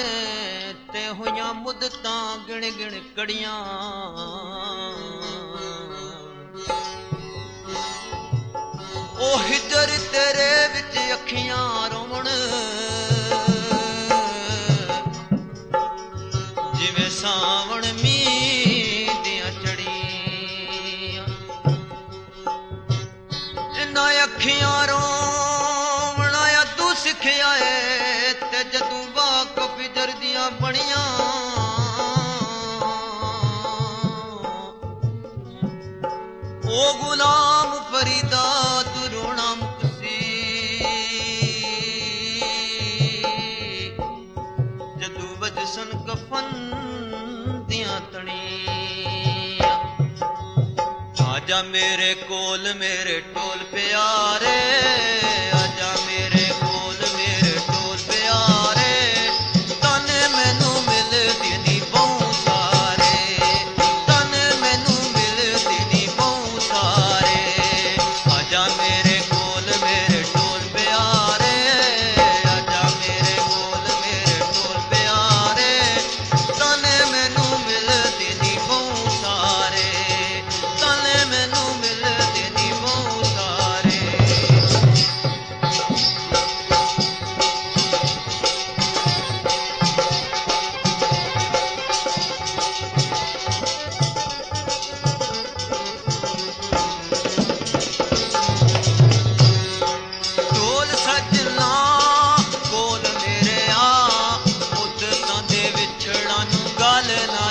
ਤੇ ਹੋਈਆਂ ਮੁੱਦਤਾਂ ਗਿਣ ਗਿਣ ਕੜੀਆਂ। ਉਹ ਹਿਜਰ ਤੇਰੇ ਵਿੱਚ ਅੱਖੀਆਂ ਰੋਵਣ, ਜਿਵੇਂ ਸਾਵਣ ਮੀਂਹ ਦੀਆਂ ਝੜੀਆਂ। ਇਹਨਾਂ ਅੱਖੀਆਂ ਰੋਵਣਾ ਤੂੰ ਸਿੱਖਿਆ ਏ, ਤੇ ਜਦੋਂ ਵਾਕਫ ਹਿਜਰ ਦੀਆਂ ਬਣੀਆਂ। ਉਹ ਗੁਲਾਮ ਫਰੀਦਾ ਤੂੰ ਰੋਣਾ ਮੁਕਸੀ, ਜਦੋਂ ਵਜਸਨ ਕਫਨ ਦੀਆਂ ਤਣੀਆਂ। ਆਜਾ ਮੇਰੇ ਕੋਲ ਮੇਰੇ ਢੋਲ ਪਿਆਰੇ, ਆਜਾ ਮੇਰੇ ਕੋਲ ਮੇਰੇ ਢੋਲ ਪਿਆਰੇ। ਤਾਨੇ ਮੈਨੂੰ ਮਿਲਦੇ ਨੀ ਬਹੁ ਸਾਰੇ, ਤਾਨੇ ਮੈਨੂੰ ਮਿਲਦੇ ਨੀ ਬਹੁ ਸਾਰੇ। ਆਜਾ ਮੇਰੇ ਕੋਲ ਮੇਰੇ ਢੋਲ ਪਿਆਰੇ, ਆਜਾ ਮੇਰੇ ਕੋਲ ਮੇਰੇ ਢੋਲ ਪਿਆਰੇ। ਤਾਨੇ ਮੈਨੂੰ ਮਿਲਦੇ ਨੀ ਬਹੁ ਸਾਰੇ, ਤਾਨੇ ਮੈਨੂੰ ਮਿਲਦੇ ਨੀ ਬਹੁ ਸਾਰੇ। ਢੋਲ ਸੱਜਣਾ ਕੋਲ ਮੇਰੇ ਆ, ਮੁੱਦਤਾਂ ਦੇ ਵਿਛੜਾਂ ਨੂੰ ਗੱਲ ਨਾ